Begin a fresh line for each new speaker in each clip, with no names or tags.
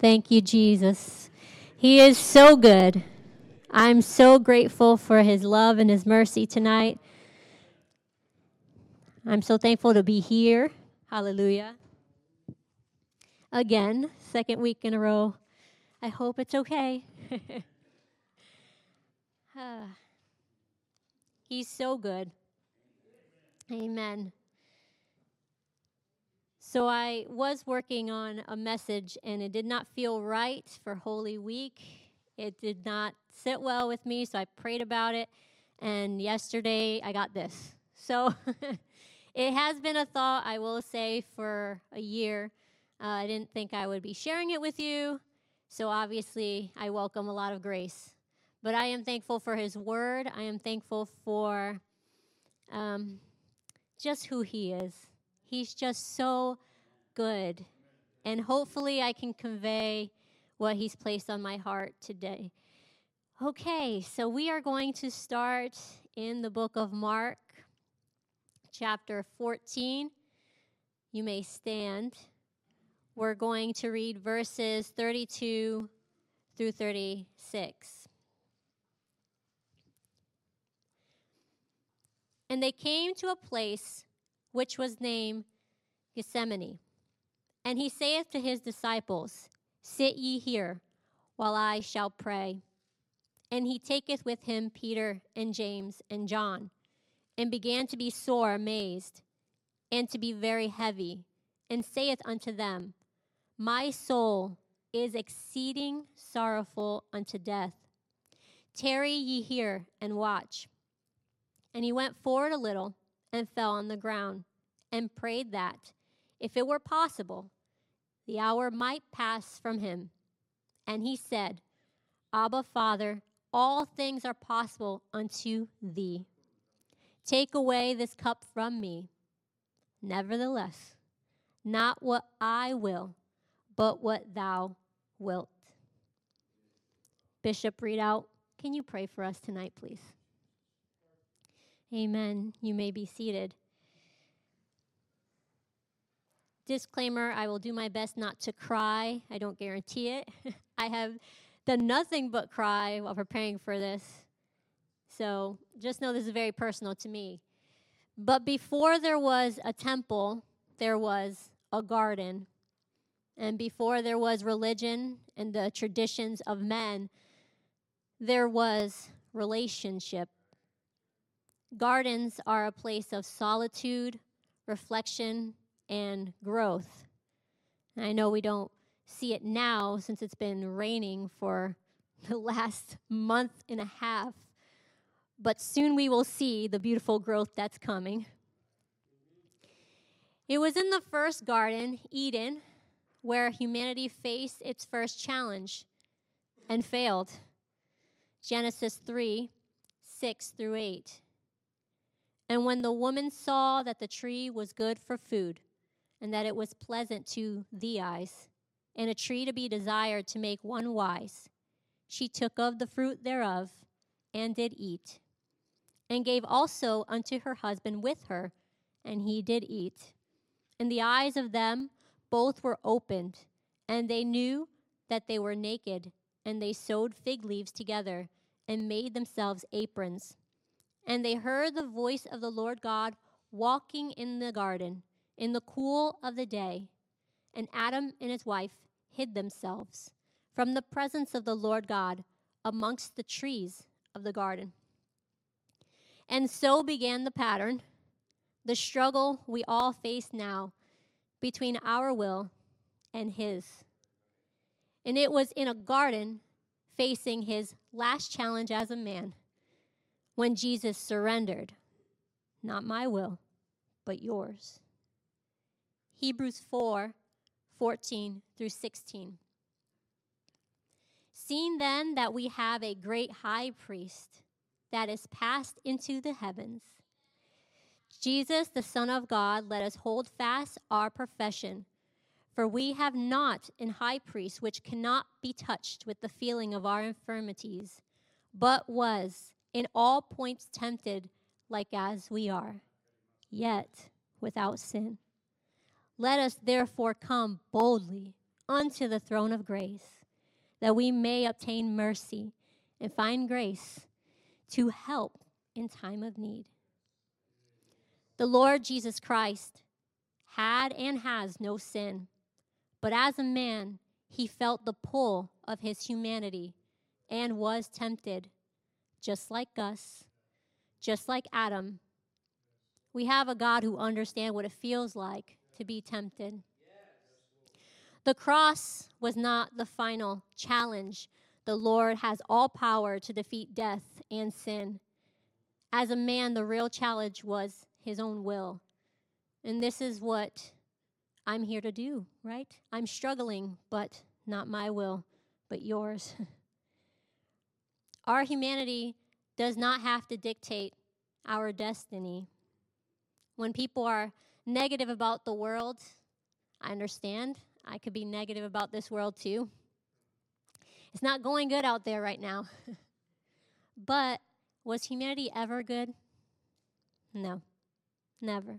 Thank you, Jesus. He is so good. I'm so grateful for his love and his mercy tonight. I'm so thankful to be here. Hallelujah. Again, second week in a row. I hope it's okay. He's so good. Amen. So I was working on a message, and it did not feel right for Holy Week. It did not sit well with me, so I prayed about it. And yesterday, I got this. So it has been a thought, I will say, for a year. I didn't think I would be sharing it with you. So obviously, I welcome a lot of grace. But I am thankful for his word. I am thankful for just who he is. He's just so good. And hopefully I can convey what he's placed on my heart today. Okay, so we are going to start in the book of Mark, chapter 14. You may stand. We're going to read verses 32 through 36. And they came to a place which was named Gethsemane. And he saith to his disciples, Sit ye here, while I shall pray. And he taketh with him Peter and James and John, and began to be sore amazed, and to be very heavy, and saith unto them, My soul is exceeding sorrowful unto death. Tarry ye here, and watch. And he went forward a little, and fell on the ground, and prayed that, if it were possible, the hour might pass from him. And he said, Abba, Father, all things are possible unto thee. Take away this cup from me. Nevertheless, not what I will, but what thou wilt. Bishop Readout, can you pray for us tonight, please? Amen. You may be seated. Disclaimer, I will do my best not to cry. I don't guarantee it. I have done nothing but cry while preparing for this. So just know this is very personal to me. But before there was a temple, there was a garden. And before there was religion and the traditions of men, there was relationship. Gardens are a place of solitude, reflection, and growth. And I know we don't see it now since it's been raining for the last month and a half, but soon we will see the beautiful growth that's coming. It was in the first garden, Eden, where humanity faced its first challenge and failed. Genesis 3:6-8. And when the woman saw that the tree was good for food, and that it was pleasant to the eyes, and a tree to be desired to make one wise, she took of the fruit thereof, and did eat, and gave also unto her husband with her, and he did eat. And the eyes of them both were opened, and they knew that they were naked, and they sewed fig leaves together, and made themselves aprons. And they heard the voice of the Lord God walking in the garden in the cool of the day. And Adam and his wife hid themselves from the presence of the Lord God amongst the trees of the garden. And so began the pattern, the struggle we all face now between our will and his. And it was in a garden facing his last challenge as a man when Jesus surrendered, not my will, but yours. Hebrews 4:14-16. Seeing then that we have a great high priest that is passed into the heavens, Jesus, the Son of God, let us hold fast our profession. For we have not an high priest which cannot be touched with the feeling of our infirmities, but was in all points tempted like as we are, yet without sin. Let us therefore come boldly unto the throne of grace, that we may obtain mercy and find grace to help in time of need. The Lord Jesus Christ had and has no sin, but as a man, he felt the pull of his humanity and was tempted, just like us, just like Adam. We have a God who understands what it feels like to be tempted. The cross was not the final challenge. The Lord has all power to defeat death and sin. As a man, the real challenge was his own will. And this is what I'm here to do, right? I'm struggling, but not my will, but yours. Our humanity does not have to dictate our destiny. When people are negative about the world, I understand. I could be negative about this world too. It's not going good out there right now. But was humanity ever good? No, never.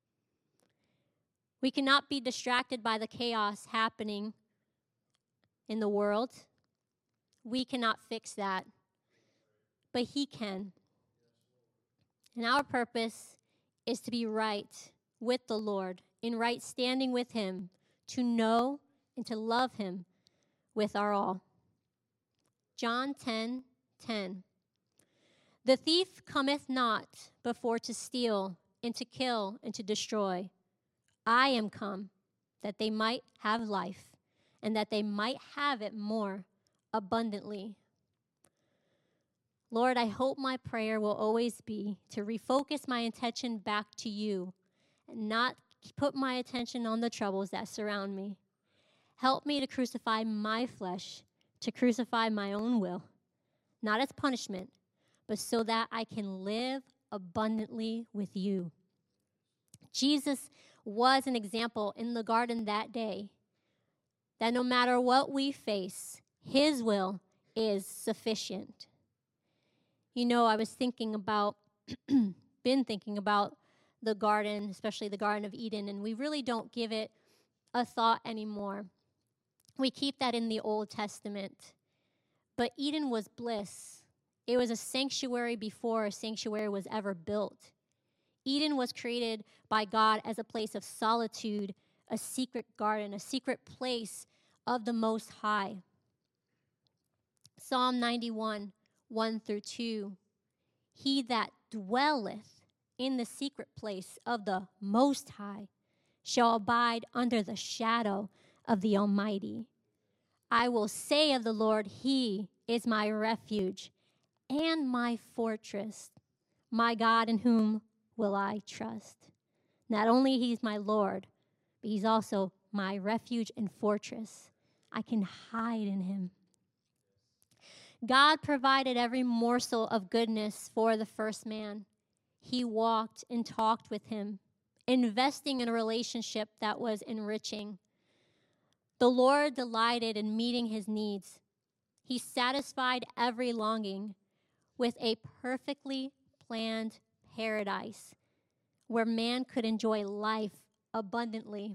We cannot be distracted by the chaos happening in the world. We cannot fix that, but He can. And our purpose is to be right with the Lord, in right standing with Him, to know and to love Him with our all. John 10:10. The thief cometh not before to steal and to kill and to destroy. I am come that they might have life and that they might have it more abundantly. Lord, I hope my prayer will always be to refocus my attention back to you and not put my attention on the troubles that surround me. Help me to crucify my flesh, to crucify my own will, not as punishment, but so that I can live abundantly with you. Jesus was an example in the garden that day, that no matter what we face, His will is sufficient. You know, I was thinking about, been thinking about the garden, especially the Garden of Eden, and we really don't give it a thought anymore. We keep that in the Old Testament. But Eden was bliss. It was a sanctuary before a sanctuary was ever built. Eden was created by God as a place of solitude, a secret garden, a secret place of the Most High. Psalm 91, 1-2. He that dwelleth in the secret place of the Most High shall abide under the shadow of the Almighty. I will say of the Lord, He is my refuge and my fortress, my God in whom will I trust. Not only He's my Lord, but He's also my refuge and fortress. I can hide in Him. God provided every morsel of goodness for the first man. He walked and talked with Him, investing in a relationship that was enriching. The Lord delighted in meeting his needs. He satisfied every longing with a perfectly planned paradise where man could enjoy life abundantly.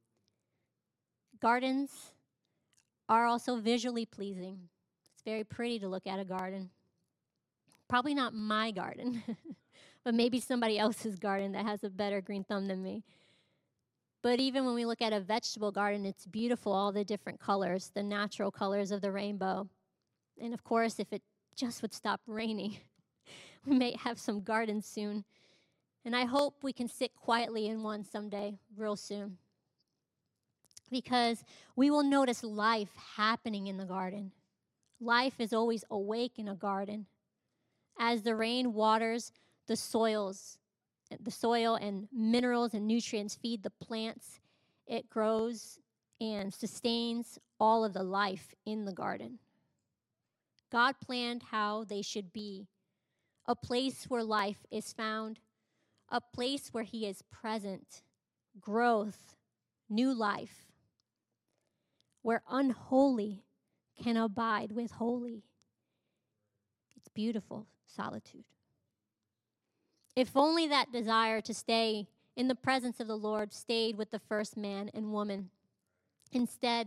Gardens are also visually pleasing. It's very pretty to look at a garden. Probably not my garden, but maybe somebody else's garden that has a better green thumb than me. But even when we look at a vegetable garden, it's beautiful, all the different colors, the natural colors of the rainbow. And of course, if it just would stop raining, we may have some gardens soon. And I hope we can sit quietly in one someday, real soon. Because we will notice life happening in the garden. Life is always awake in a garden. As the rain waters the soil and minerals and nutrients feed the plants, it grows and sustains all of the life in the garden. God planned how they should be, a place where life is found, a place where He is present, growth, new life, where unholy can abide with holy. It's beautiful solitude. If only that desire to stay in the presence of the Lord stayed with the first man and woman. Instead,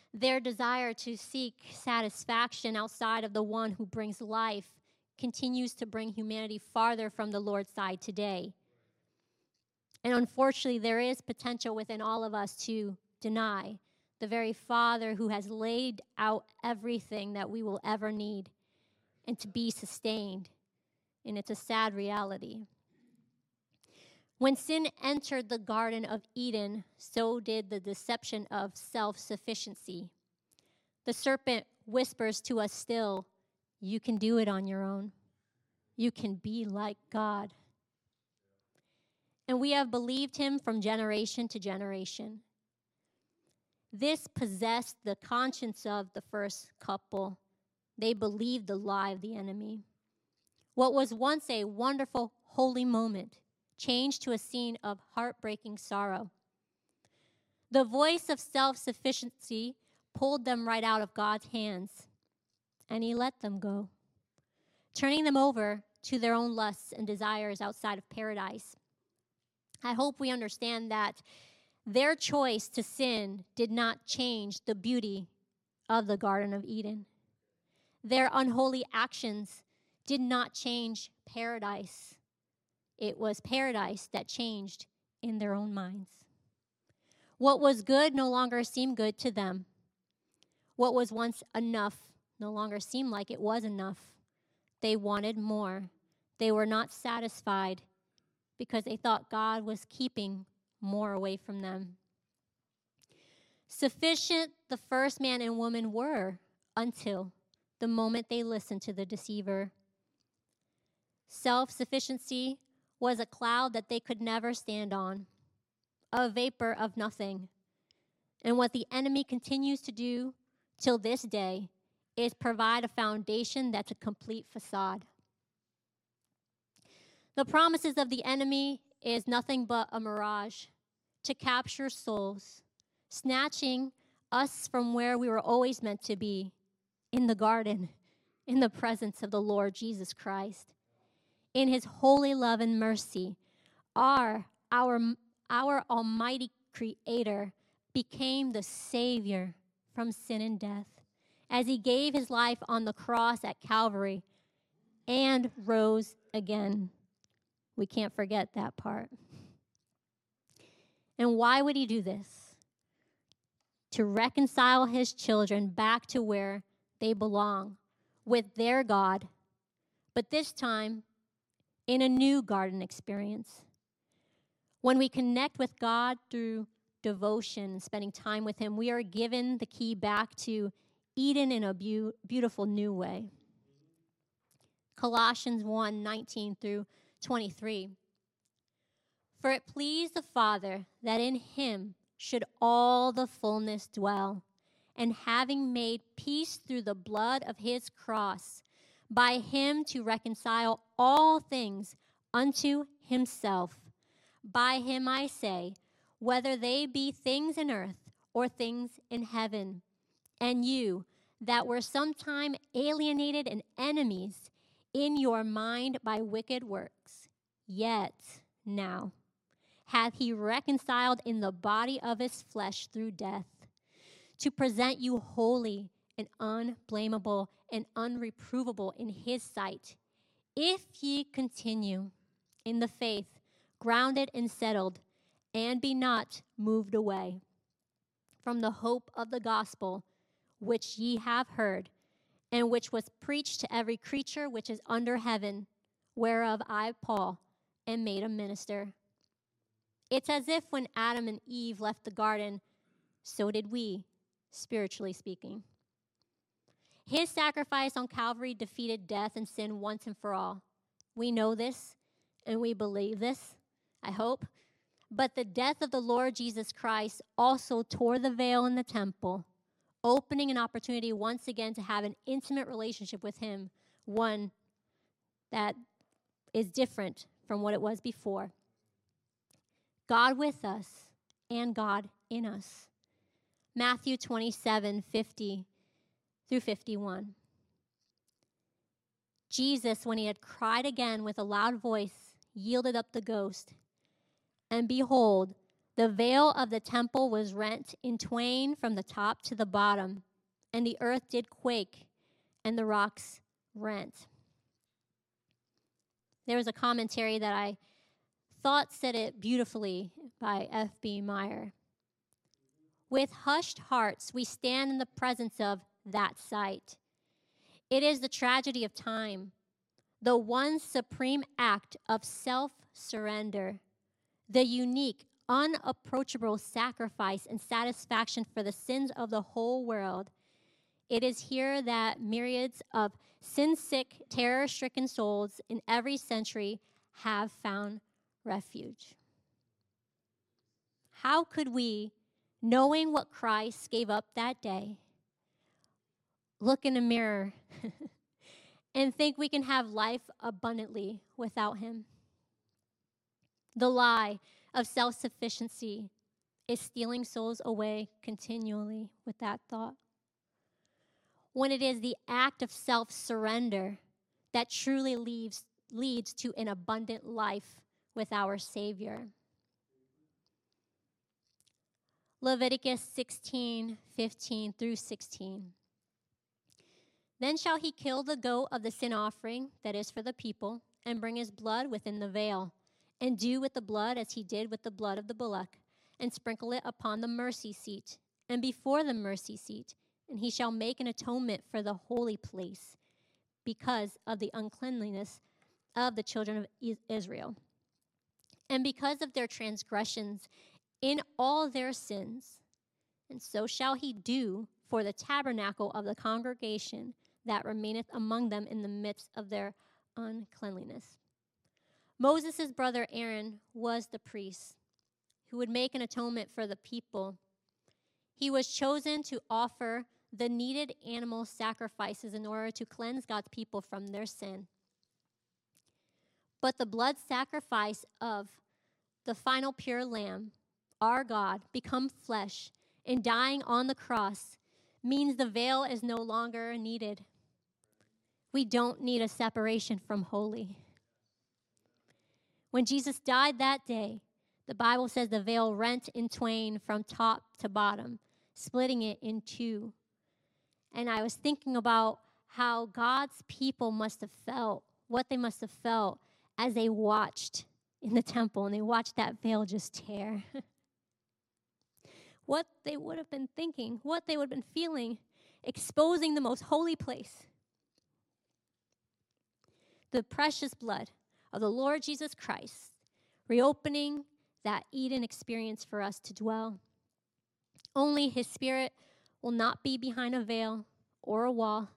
Their desire to seek satisfaction outside of the one who brings life continues to bring humanity farther from the Lord's side today. And unfortunately, there is potential within all of us to deny the very Father who has laid out everything that we will ever need and to be sustained. And it's a sad reality. When sin entered the Garden of Eden, so did the deception of self-sufficiency. The serpent whispers to us still, you can do it on your own. You can be like God. And we have believed him from generation to generation. This possessed the conscience of the first couple. They believed the lie of the enemy. What was once a wonderful, holy moment changed to a scene of heartbreaking sorrow. The voice of self-sufficiency pulled them right out of God's hands, and he let them go, turning them over to their own lusts and desires outside of paradise. I hope we understand that their choice to sin did not change the beauty of the Garden of Eden. Their unholy actions did not change paradise. It was paradise that changed in their own minds. What was good no longer seemed good to them. What was once enough no longer seemed like it was enough. They wanted more. They were not satisfied because they thought God was keeping more away from them. Sufficient the first man and woman were until the moment they listened to the deceiver. Self-sufficiency was a cloud that they could never stand on, a vapor of nothing. And what the enemy continues to do till this day is provide a foundation that's a complete facade. The promises of the enemy is nothing but a mirage to capture souls, snatching us from where we were always meant to be, in the garden, in the presence of the Lord Jesus Christ. In his holy love and mercy, our almighty creator became the Savior from sin and death as he gave his life on the cross at Calvary and rose again. We can't forget that part. And why would he do this? To reconcile his children back to where they belong with their God, but this time in a new garden experience. When we connect with God through devotion and spending time with him, we are given the key back to Eden in a beautiful new way. Colossians 1:19 through 23. For it pleased the Father that in him should all the fullness dwell, and having made peace through the blood of his cross, by him to reconcile all things unto himself. By him I say, whether they be things in earth or things in heaven. And you that were sometime alienated and enemies in your mind by wicked works, yet now hath he reconciled in the body of his flesh through death, to present you holy and unblameable and unreprovable in his sight, if ye continue in the faith, grounded and settled, and be not moved away from the hope of the gospel which ye have heard, and which was preached to every creature which is under heaven, whereof I, Paul, am made a minister. It's as if when Adam and Eve left the garden, so did we, spiritually speaking. His sacrifice on Calvary defeated death and sin once and for all. We know this, and we believe this, I hope. But the death of the Lord Jesus Christ also tore the veil in the temple, opening an opportunity once again to have an intimate relationship with him, one that is different from what it was before. God with us and God in us. Matthew 27:50 through 51. Jesus, when he had cried again with a loud voice, yielded up the ghost. And behold, The veil of the temple was rent in twain from the top to the bottom, and the earth did quake, and the rocks rent. There was a commentary that I thought said it beautifully by F.B. Meyer. With hushed hearts, we stand in the presence of that sight. It is the tragedy of time, the one supreme act of self-surrender, the unique, unapproachable sacrifice and satisfaction for the sins of the whole world. It is here that myriads of sin-sick, terror-stricken souls in every century have found refuge. How could we, knowing what Christ gave up that day, look in a mirror and think we can have life abundantly without him? The lie of self-sufficiency is stealing souls away continually with that thought. When it is the act of self-surrender that truly leads to an abundant life with our Savior. Leviticus 16:15 through 16. Then shall he kill the goat of the sin offering that is for the people, and bring his blood within the veil, and do with the blood as he did with the blood of the bullock, and sprinkle it upon the mercy seat, and before the mercy seat, and he shall make an atonement for the holy place, because of the uncleanliness of the children of Israel, and because of their transgressions in all their sins. And so shall he do for the tabernacle of the congregation that remaineth among them in the midst of their uncleanliness. Moses' brother Aaron was the priest who would make an atonement for the people. He was chosen to offer the needed animal sacrifices in order to cleanse God's people from their sin. But the blood sacrifice of the final pure lamb, our God, become flesh and dying on the cross means the veil is no longer needed. We don't need a separation from holy. When Jesus died that day, the Bible says the veil rent in twain from top to bottom, splitting it in two. And I was thinking about how God's people must have felt, what they must have felt as they watched in the temple and they watched that veil just tear. What they would have been thinking, what they would have been feeling, exposing the most holy place. The precious blood of the Lord Jesus Christ, reopening that Eden experience for us to dwell. Only his Spirit will not be behind a veil or a wall,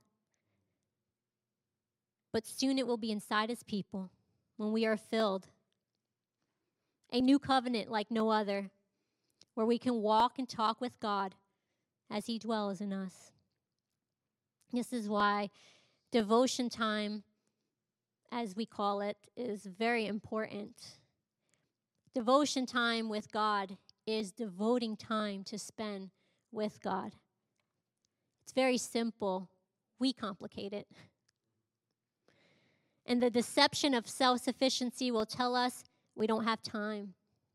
but soon it will be inside his people when we are filled. A new covenant like no other, where we can walk and talk with God as he dwells in us. This is why devotion time, as we call it, is very important. Devotion time with God is devoting time to spend with God. It's very simple. We complicate it. And the deception of self-sufficiency will tell us we don't have time.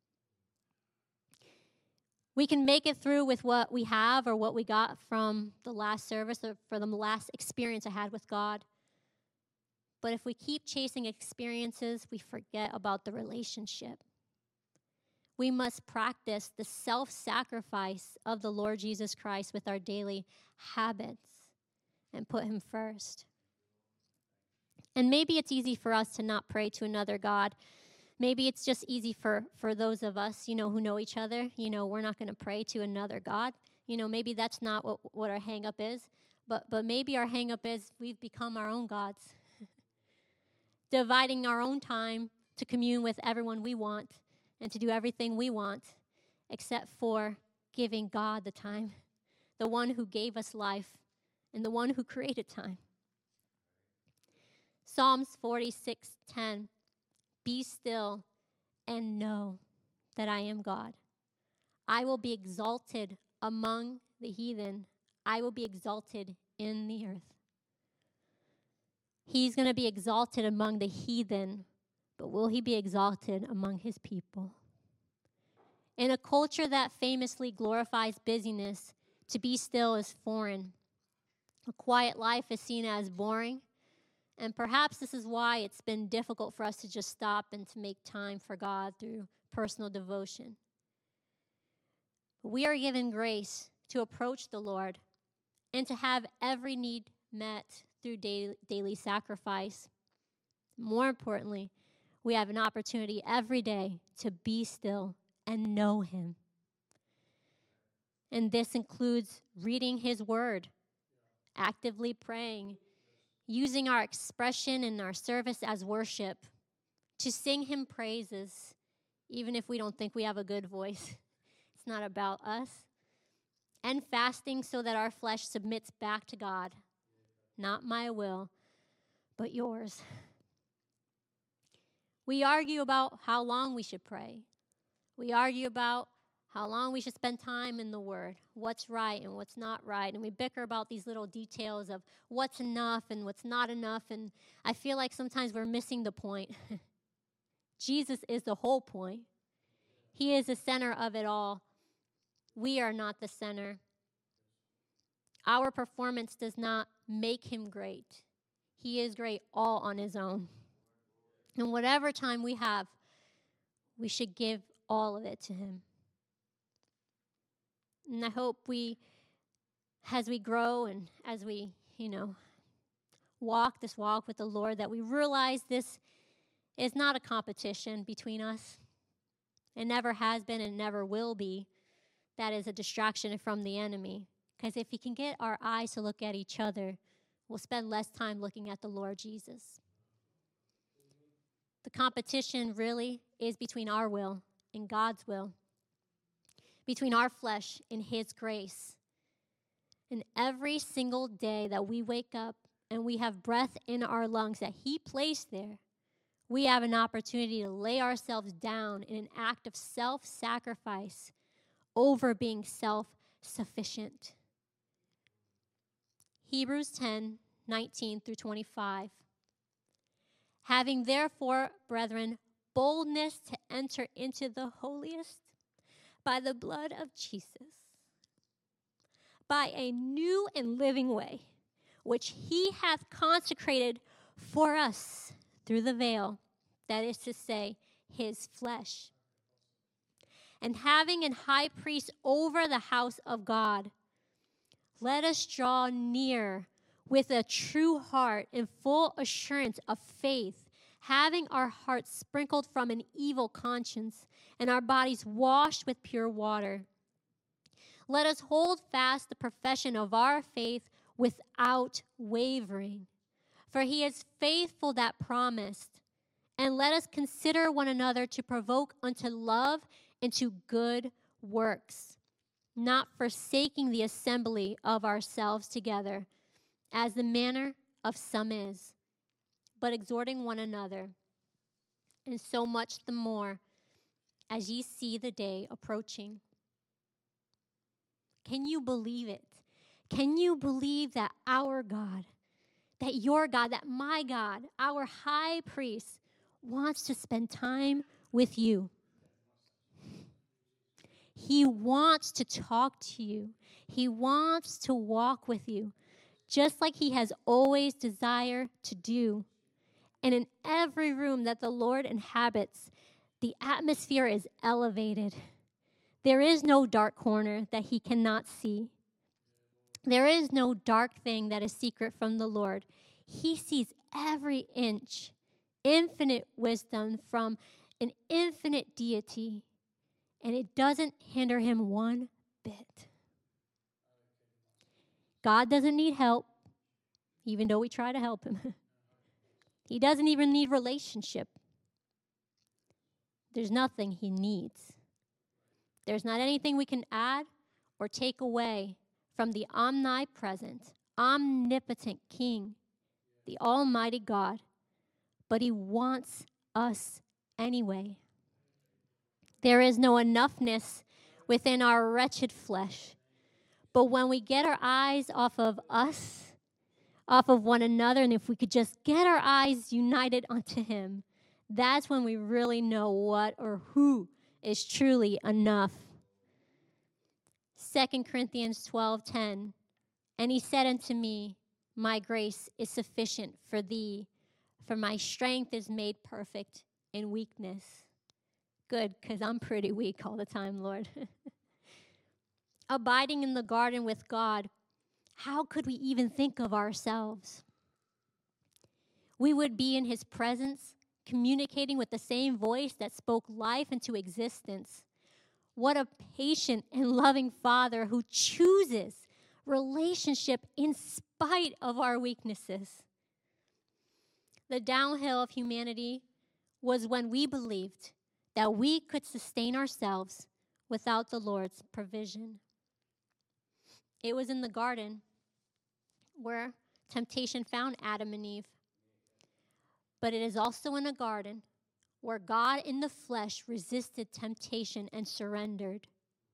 We can make it through with what we have or what we got from the last service or from the last experience I had with God. But if we keep chasing experiences, we forget about the relationship. We must practice the self-sacrifice of the Lord Jesus Christ with our daily habits and put him first. And maybe it's easy for us to not pray to another God. Maybe it's just easy for those of us, who know each other. We're not going to pray to another God. Maybe that's not what our hang-up is. But maybe our hang-up is we've become our own gods. Dividing our own time to commune with everyone we want and to do everything we want, except for giving God the time, the one who gave us life and the one who created time. Psalms 46:10. Be still and know that I am God. I will be exalted among the heathen. I will be exalted in the earth. He's going to be exalted among the heathen, but will he be exalted among his people? In a culture that famously glorifies busyness, to be still is foreign. A quiet life is seen as boring, and perhaps this is why it's been difficult for us to just stop and to make time for God through personal devotion. We are given grace to approach the Lord and to have every need met through daily sacrifice. More importantly, we have an opportunity every day to be still and know Him. And this includes reading His Word, actively praying, using our expression and our service as worship, to sing Him praises, even if we don't think we have a good voice. It's not about us. And fasting so that our flesh submits back to God. Not my will, but yours. We argue about how long we should pray. We argue about how long we should spend time in the Word, what's right and what's not right. And we bicker about these little details of what's enough and what's not enough. And I feel like sometimes we're missing the point. Jesus is the whole point. He is the center of it all. We are not the center. Our performance does not make Him great. He is great all on His own. And whatever time we have, we should give all of it to Him. And I hope as we grow and as we, walk this walk with the Lord, that we realize this is not a competition between us. It never has been and never will be. That is a distraction from the enemy. Because if he can get our eyes to look at each other, we'll spend less time looking at the Lord Jesus. The competition really is between our will and God's will, between our flesh and His grace. And every single day that we wake up and we have breath in our lungs that He placed there, we have an opportunity to lay ourselves down in an act of self-sacrifice over being self-sufficient. Hebrews 10:19 through 25. Having therefore, brethren, boldness to enter into the holiest by the blood of Jesus, by a new and living way, which He hath consecrated for us through the veil, that is to say, His flesh. And having an high priest over the house of God, let us draw near with a true heart and full assurance of faith, having our hearts sprinkled from an evil conscience and our bodies washed with pure water. Let us hold fast the profession of our faith without wavering, for He is faithful that promised. And let us consider one another to provoke unto love and to good works, not forsaking the assembly of ourselves together, as the manner of some is, but exhorting one another, and so much the more as ye see the day approaching. Can you believe it? Can you believe that our God, that your God, that my God, our high priest, wants to spend time with you? He wants to talk to you. He wants to walk with you, just like He has always desired to do. And in every room that the Lord inhabits, the atmosphere is elevated. There is no dark corner that He cannot see. There is no dark thing that is secret from the Lord. He sees every inch. Infinite wisdom from an infinite deity. And it doesn't hinder Him one bit. God doesn't need help, even though we try to help Him. He doesn't even need relationship. There's nothing He needs. There's not anything we can add or take away from the omnipresent, omnipotent King, the Almighty God. But He wants us anyway. There is no enoughness within our wretched flesh. But when we get our eyes off of us, off of one another, and if we could just get our eyes united onto Him, that's when we really know what or who is truly enough. 2 Corinthians 12:10, and he said unto me, my grace is sufficient for thee, for my strength is made perfect in weakness. Good, because I'm pretty weak all the time, Lord. Abiding in the garden with God, how could we even think of ourselves? We would be in his presence, communicating with the same voice that spoke life into existence. What a patient and loving Father who chooses relationship in spite of our weaknesses. The downhill of humanity was when we believed that we could sustain ourselves without the Lord's provision. It was in the garden where temptation found Adam and Eve. But it is also in a garden where God in the flesh resisted temptation and surrendered.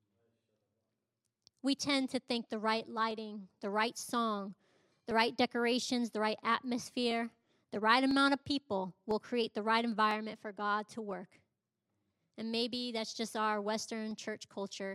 We tend to think the right lighting, the right song, the right decorations, the right atmosphere, the right amount of people will create the right environment for God to work. And maybe that's just our Western church culture.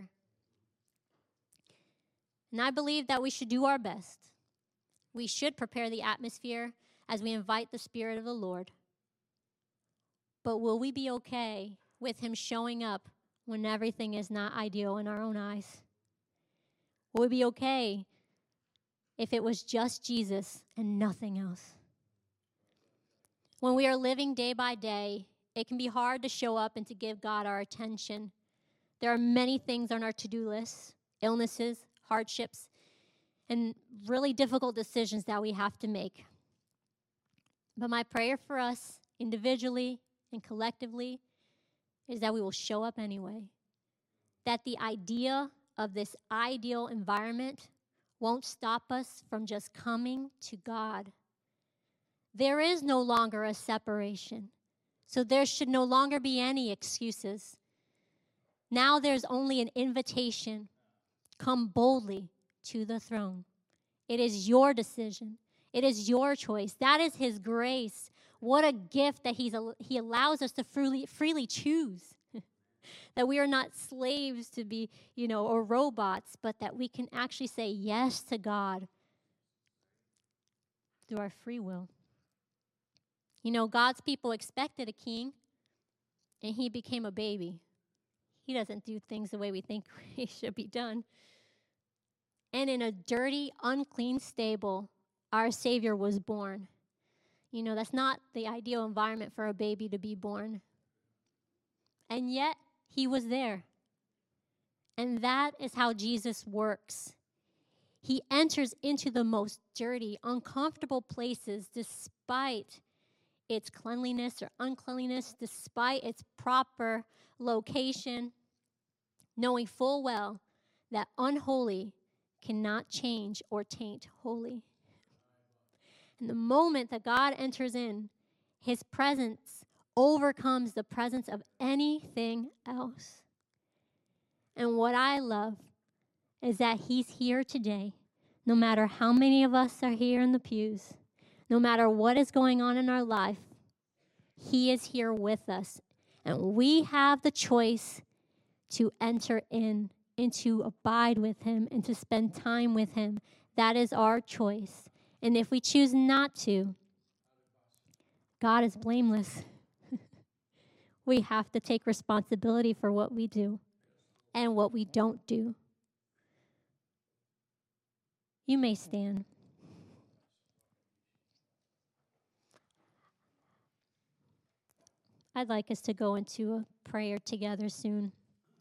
And I believe that we should do our best. We should prepare the atmosphere as we invite the Spirit of the Lord. But will we be okay with him showing up when everything is not ideal in our own eyes? Will we be okay if it was just Jesus and nothing else? When we are living day by day, it can be hard to show up and to give God our attention. There are many things on our to-do list, illnesses, hardships, and really difficult decisions that we have to make. But my prayer for us individually and collectively is that we will show up anyway. That the idea of this ideal environment won't stop us from just coming to God. There is no longer a separation, so there should no longer be any excuses. Now there's only an invitation. Come boldly to the throne. It is your decision. It is your choice. That is his grace. What a gift that he allows us to freely choose. That we are not slaves to be, or robots, but that we can actually say yes to God through our free will. God's people expected a king, and he became a baby. He doesn't do things the way we think he should be done. And in a dirty, unclean stable, our Savior was born. That's not the ideal environment for a baby to be born. And yet, he was there. And that is how Jesus works. He enters into the most dirty, uncomfortable places despite its cleanliness or uncleanliness, despite its proper location, knowing full well that unholy cannot change or taint holy. And the moment that God enters in, his presence overcomes the presence of anything else. And what I love is that he's here today, no matter how many of us are here in the pews, no matter what is going on in our life, he is here with us. And we have the choice to enter in and to abide with him and to spend time with him. That is our choice. And if we choose not to, God is blameless. We have to take responsibility for what we do and what we don't do. You may stand. I'd like us to go into a prayer together soon.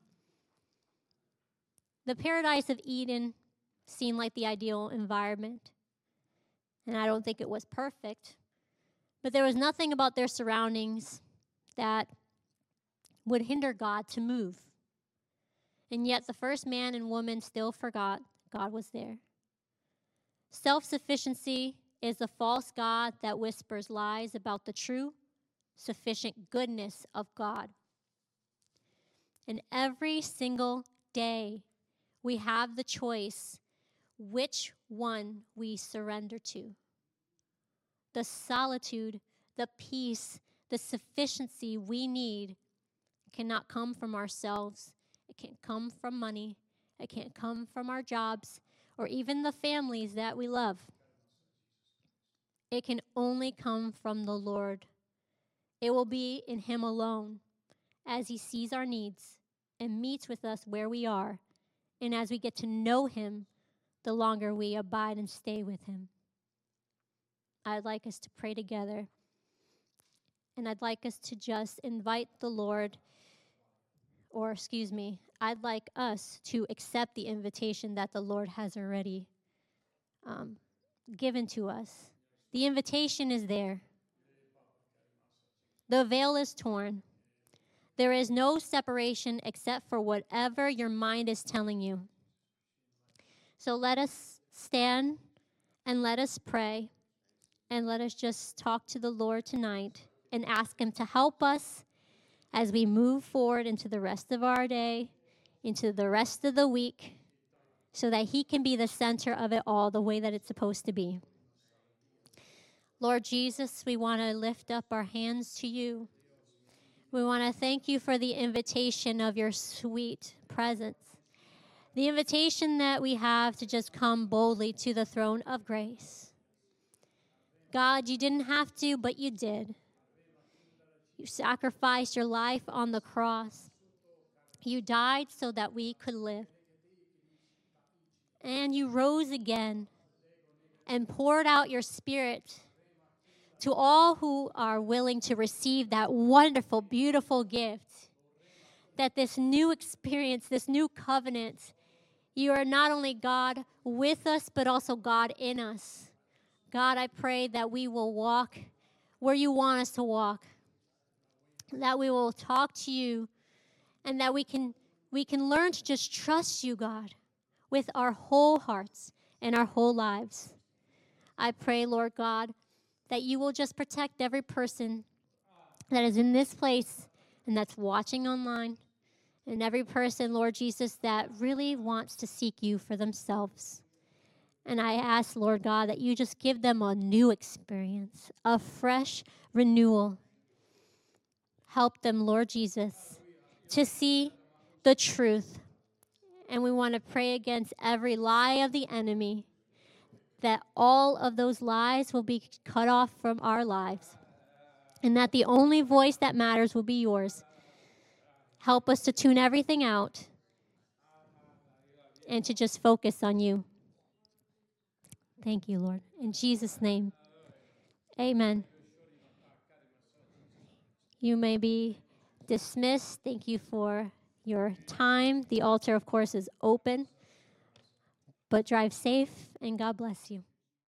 The paradise of Eden seemed like the ideal environment, and I don't think it was perfect, but there was nothing about their surroundings that would hinder God to move. And yet the first man and woman still forgot God was there. Self-sufficiency is the false God that whispers lies about the true, sufficient goodness of God. And every single day, we have the choice which one we surrender to. The solitude, the peace, the sufficiency we need It cannot come from ourselves. It can't come from money. It can't come from our jobs or even the families that we love. It can only come from the Lord. It will be in Him alone as He sees our needs and meets with us where we are. And as we get to know Him, the longer we abide and stay with Him. I'd like us to pray together. And I'd like us to just invite the Lord, I'd like us to accept the invitation that the Lord has already given to us. The invitation is there. The veil is torn. There is no separation except for whatever your mind is telling you. So let us stand and let us pray and let us just talk to the Lord tonight and ask Him to help us as we move forward into the rest of our day, into the rest of the week, so that He can be the center of it all the way that it's supposed to be. Lord Jesus, we want to lift up our hands to You. We want to thank You for the invitation of Your sweet presence, the invitation that we have to just come boldly to the throne of grace. God, You didn't have to, but You did. You sacrificed Your life on the cross. You died so that we could live. And You rose again and poured out Your Spirit to all who are willing to receive that wonderful, beautiful gift. That this new experience, this new covenant, You are not only God with us, but also God in us. God, I pray that we will walk where You want us to walk. That we will talk to You, and that we can learn to just trust You, God, with our whole hearts and our whole lives. I pray, Lord God, that You will just protect every person that is in this place and that's watching online, and every person, Lord Jesus, that really wants to seek You for themselves. And I ask, Lord God, that You just give them a new experience, a fresh renewal. Help them, Lord Jesus, to see the truth. And we want to pray against every lie of the enemy, that all of those lies will be cut off from our lives, and that the only voice that matters will be Yours. Help us to tune everything out and to just focus on You. Thank You, Lord. In Jesus' name, amen. You may be dismissed. Thank you for your time. The altar, of course, is open. But drive safe, and God bless you.